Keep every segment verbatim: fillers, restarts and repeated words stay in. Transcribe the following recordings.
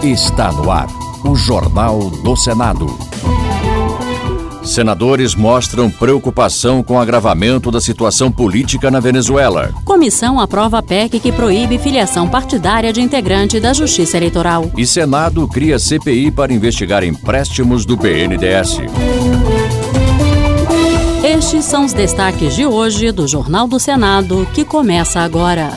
Está no ar, o Jornal do Senado. Senadores mostram preocupação com o agravamento da situação política na Venezuela. Comissão aprova a P E C que proíbe filiação partidária de integrante da Justiça Eleitoral. E Senado cria C P I para investigar empréstimos do B N D E S. Estes são os destaques de hoje do Jornal do Senado, que começa agora.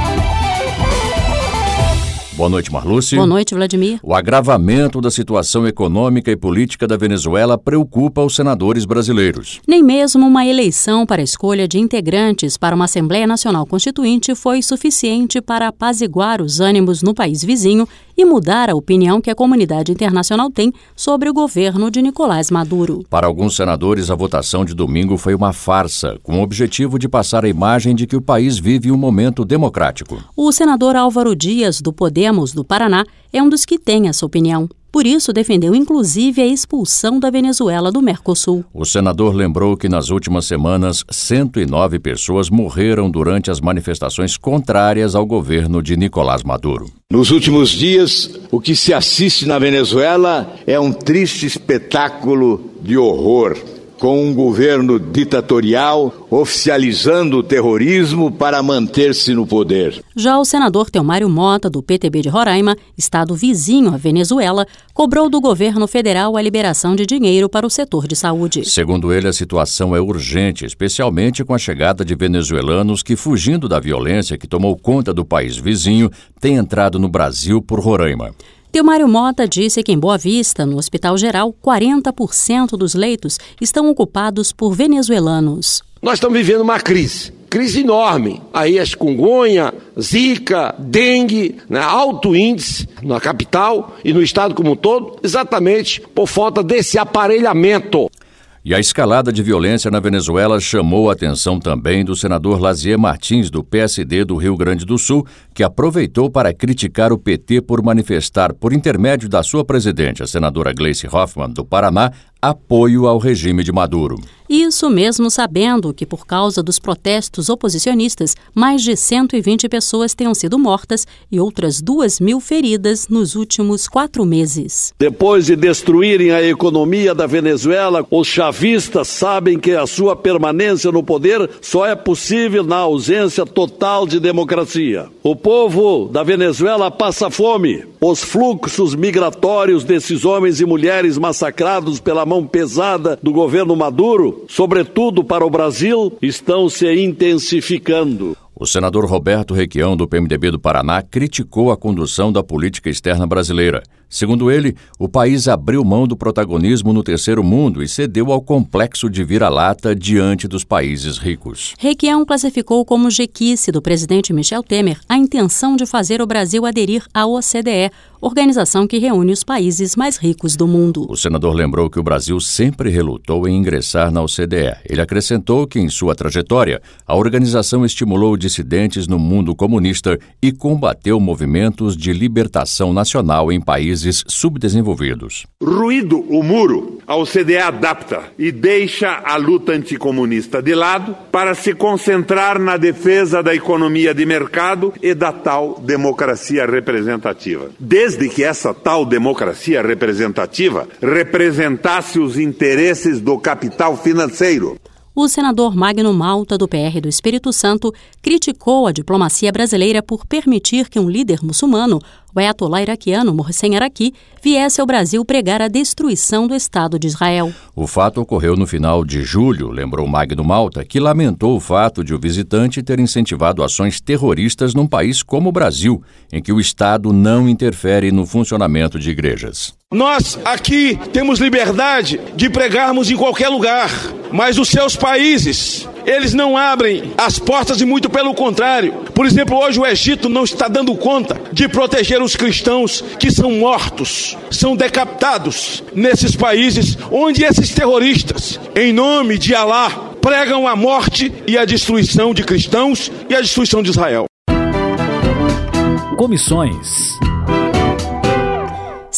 Boa noite, Marluce. Boa noite, Vladimir. O agravamento da situação econômica e política da Venezuela preocupa os senadores brasileiros. Nem mesmo uma eleição para a escolha de integrantes para uma Assembleia Nacional Constituinte foi suficiente para apaziguar os ânimos no país vizinho e mudar a opinião que a comunidade internacional tem sobre o governo de Nicolás Maduro. Para alguns senadores, a votação de domingo foi uma farsa, com o objetivo de passar a imagem de que o país vive um momento democrático. O senador Álvaro Dias, do Podemos do Paraná, é um dos que tem essa opinião. Por isso, defendeu inclusive a expulsão da Venezuela do Mercosul. O senador lembrou que nas últimas semanas, cento e nove pessoas morreram durante as manifestações contrárias ao governo de Nicolás Maduro. Nos últimos dias, o que se assiste na Venezuela é um triste espetáculo de horror, com um governo ditatorial oficializando o terrorismo para manter-se no poder. Já o senador Teomário Mota, do P T B de Roraima, estado vizinho à Venezuela, cobrou do governo federal a liberação de dinheiro para o setor de saúde. Segundo ele, a situação é urgente, especialmente com a chegada de venezuelanos que, fugindo da violência que tomou conta do país vizinho, têm entrado no Brasil por Roraima. Teomário Mota disse que em Boa Vista, no Hospital Geral, quarenta por cento dos leitos estão ocupados por venezuelanos. Nós estamos vivendo uma crise, crise enorme. Aí a chikungunya, zika, dengue, né, alto índice na capital e no estado como um todo, exatamente por falta desse aparelhamento. E a escalada de violência na Venezuela chamou a atenção também do senador Lazier Martins, do P S D do Rio Grande do Sul, que aproveitou para criticar o P T por manifestar, por intermédio da sua presidente, a senadora Gleice Hoffmann, do Paraná, apoio ao regime de Maduro. Isso mesmo sabendo que, por causa dos protestos oposicionistas, mais de cento e vinte pessoas tenham sido mortas e outras duas mil feridas nos últimos quatro meses. Depois de destruírem a economia da Venezuela, os chavistas sabem que a sua permanência no poder só é possível na ausência total de democracia. O povo da Venezuela passa fome. Os fluxos migratórios desses homens e mulheres massacrados pela mão pesada do governo Maduro, sobretudo para o Brasil, estão se intensificando. O senador Roberto Requião, do P M D B do Paraná, criticou a condução da política externa brasileira. Segundo ele, o país abriu mão do protagonismo no terceiro mundo e cedeu ao complexo de vira-lata diante dos países ricos. Requião classificou como jequice do presidente Michel Temer a intenção de fazer o Brasil aderir à O C D E, organização que reúne os países mais ricos do mundo. O senador lembrou que o Brasil sempre relutou em ingressar na O C D E. Ele acrescentou que, em sua trajetória, a organização estimulou dissidentes no mundo comunista e combateu movimentos de libertação nacional em países subdesenvolvidos. Ruído o muro, a O C D E adapta e deixa a luta anticomunista de lado para se concentrar na defesa da economia de mercado e da tal democracia representativa. Desde que essa tal democracia representativa representasse os interesses do capital financeiro. O senador Magno Malta, do P R do Espírito Santo, criticou a diplomacia brasileira por permitir que um líder muçulmano, o ayatollah iraquiano Mohsen Araki, viesse ao Brasil pregar a destruição do Estado de Israel. O fato ocorreu no final de julho, lembrou Magno Malta, que lamentou o fato de o visitante ter incentivado ações terroristas num país como o Brasil, em que o Estado não interfere no funcionamento de igrejas. Nós aqui temos liberdade de pregarmos em qualquer lugar, mas os seus países, eles não abrem as portas e muito pelo contrário. Por exemplo, hoje o Egito não está dando conta de proteger os cristãos que são mortos, são decapitados nesses países onde esses terroristas, em nome de Alá, pregam a morte e a destruição de cristãos e a destruição de Israel. Comissões.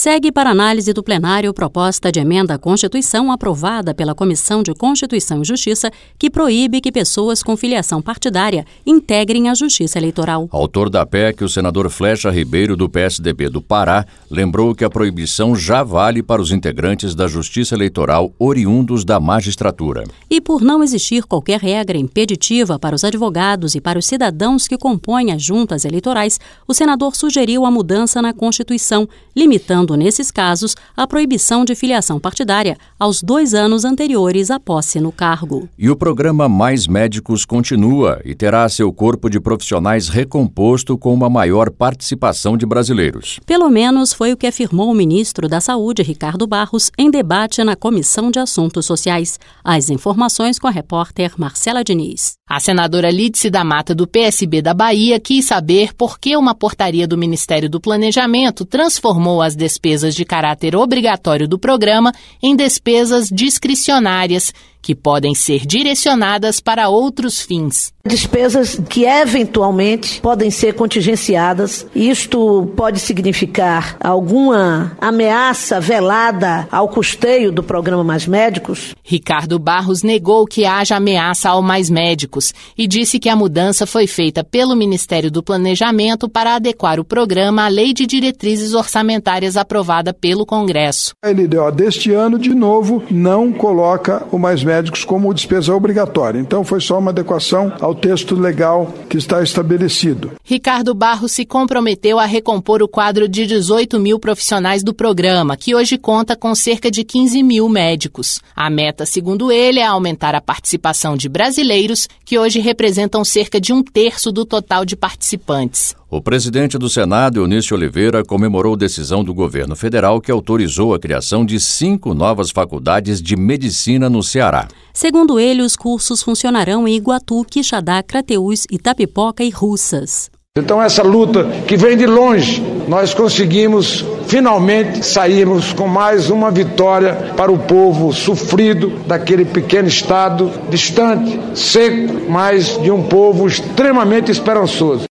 Segue para análise do plenário proposta de emenda à Constituição aprovada pela Comissão de Constituição e Justiça que proíbe que pessoas com filiação partidária integrem a Justiça Eleitoral. Autor da P E C, o senador Flecha Ribeiro, do P S D B do Pará, lembrou que a proibição já vale para os integrantes da Justiça Eleitoral oriundos da magistratura. E por não existir qualquer regra impeditiva para os advogados e para os cidadãos que compõem as juntas eleitorais, o senador sugeriu a mudança na Constituição, limitando nesses casos, a proibição de filiação partidária aos dois anos anteriores à posse no cargo. E o programa Mais Médicos continua e terá seu corpo de profissionais recomposto com uma maior participação de brasileiros. Pelo menos foi o que afirmou o ministro da Saúde, Ricardo Barros, em debate na Comissão de Assuntos Sociais. As informações com a repórter Marcela Diniz. A senadora Lídice da Mata, do P S B da Bahia, quis saber por que uma portaria do Ministério do Planejamento transformou as despesas de caráter obrigatório do programa em despesas discricionárias, que podem ser direcionadas para outros fins. Despesas que eventualmente podem ser contingenciadas. Isto pode significar alguma ameaça velada ao custeio do programa Mais Médicos? Ricardo Barros negou que haja ameaça ao Mais Médicos e disse que a mudança foi feita pelo Ministério do Planejamento para adequar o programa à Lei de Diretrizes Orçamentárias aprovada pelo Congresso. A L D O deste ano, de novo, não coloca o Mais Médicos como despesa obrigatória. Então foi só uma adequação ao texto legal que está estabelecido. Ricardo Barros se comprometeu a recompor o quadro de dezoito mil profissionais do programa, que hoje conta com cerca de quinze mil médicos. A meta, segundo ele, é aumentar a participação de brasileiros, que hoje representam cerca de um terço do total de participantes. O presidente do Senado, Eunício Oliveira, comemorou decisão do governo federal que autorizou a criação de cinco novas faculdades de medicina no Ceará. Segundo ele, os cursos funcionarão em Iguatu, Quixadá, Crateús, Itapipoca e Russas. Então essa luta que vem de longe, nós conseguimos finalmente sairmos com mais uma vitória para o povo sofrido daquele pequeno estado distante, seco, mas de um povo extremamente esperançoso.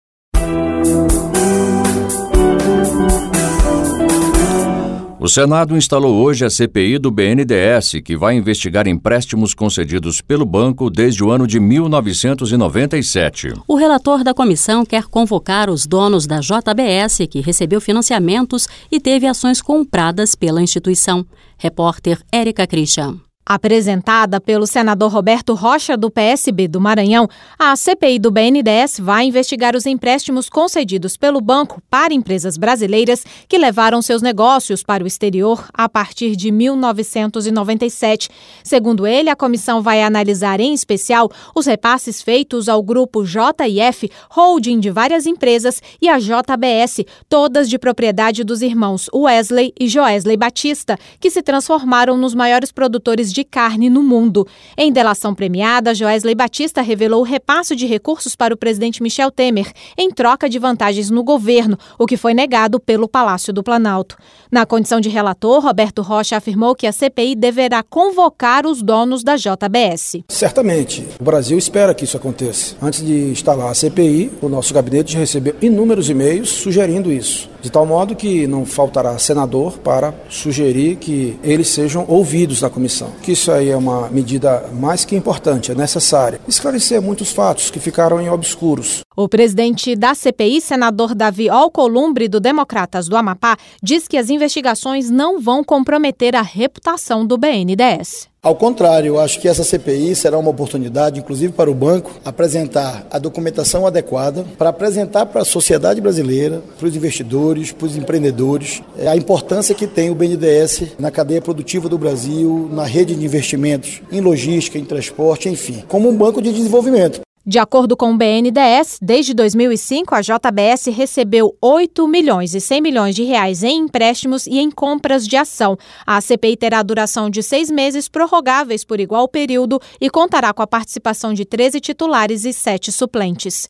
O Senado instalou hoje a C P I do B N D E S, que vai investigar empréstimos concedidos pelo banco desde o ano de mil novecentos e noventa e sete. O relator da comissão quer convocar os donos da J B S, que recebeu financiamentos e teve ações compradas pela instituição. Repórter Érica Christian. Apresentada pelo senador Roberto Rocha, do P S B do Maranhão, a C P I do B N D E S vai investigar os empréstimos concedidos pelo banco para empresas brasileiras que levaram seus negócios para o exterior a partir de mil novecentos e noventa e sete. Segundo ele, a comissão vai analisar em especial os repasses feitos ao grupo J e F, holding de várias empresas, e a J B S, todas de propriedade dos irmãos Wesley e Joesley Batista, que se transformaram nos maiores produtores de carne no mundo. Em delação premiada, Joesley Batista revelou o repasse de recursos para o presidente Michel Temer em troca de vantagens no governo, o que foi negado pelo Palácio do Planalto. Na condição de relator, Roberto Rocha afirmou que a C P I deverá convocar os donos da J B S. Certamente, o Brasil espera que isso aconteça. Antes de instalar a C P I, o nosso gabinete recebeu inúmeros e-mails sugerindo isso, de tal modo que não faltará senador para sugerir que eles sejam ouvidos na comissão. Que isso aí é uma medida mais que importante, é necessária. Esclarecer muitos fatos que ficaram em obscuros. O presidente da C P I, senador Davi Alcolumbre, do Democratas do Amapá, diz que as investigações não vão comprometer a reputação do B N D E S. Ao contrário, eu acho que essa C P I será uma oportunidade, inclusive para o banco, apresentar a documentação adequada para apresentar para a sociedade brasileira, para os investidores, para os empreendedores, a importância que tem o B N D E S na cadeia produtiva do Brasil, na rede de investimentos, em logística, em transporte, enfim, como um banco de desenvolvimento. De acordo com o B N D E S, desde dois mil e cinco, a J B S recebeu oito milhões e cem milhões de reais em empréstimos e em compras de ação. A C P I terá duração de seis meses, prorrogáveis por igual período, e contará com a participação de treze titulares e sete suplentes.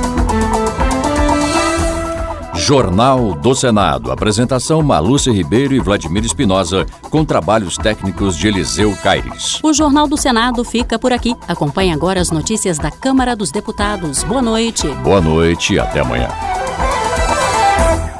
Jornal do Senado. Apresentação: Malúcia Ribeiro e Vladimir Espinosa, com trabalhos técnicos de Eliseu Caires. O Jornal do Senado fica por aqui. Acompanhe agora as notícias da Câmara dos Deputados. Boa noite. Boa noite e até amanhã.